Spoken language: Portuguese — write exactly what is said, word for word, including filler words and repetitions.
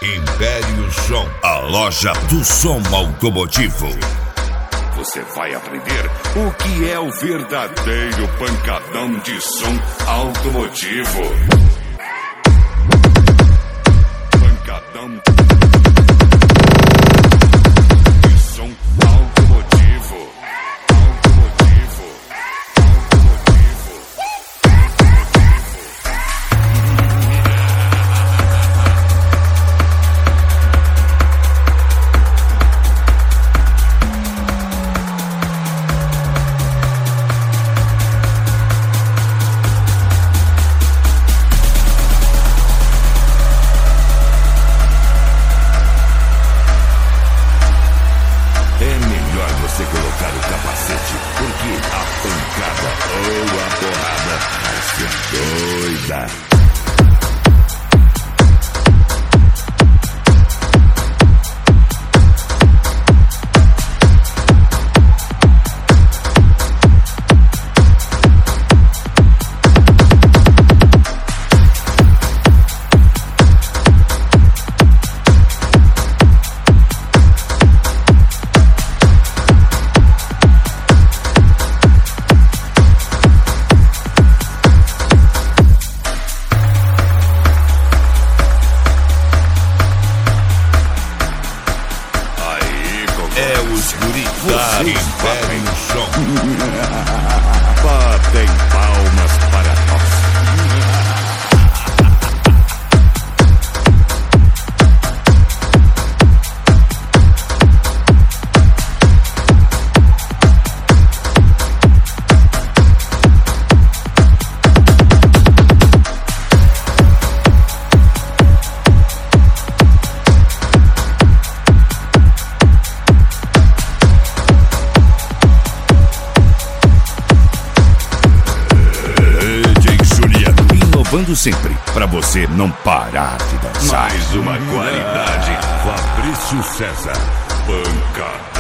Império Som, a loja do som automotivo. Você vai aprender o que é o verdadeiro pancadão de som automotivo. Pancadão de som automotivo. Automotivo. Automotivo. Você colocar o capacete, porque a pancada ou a porrada vai ser doida. É os guris da Império Som. Batem palmas para nós. Inovando sempre, pra você não parar de dançar. Mais uma qualidade. Fabrício César. Pancada.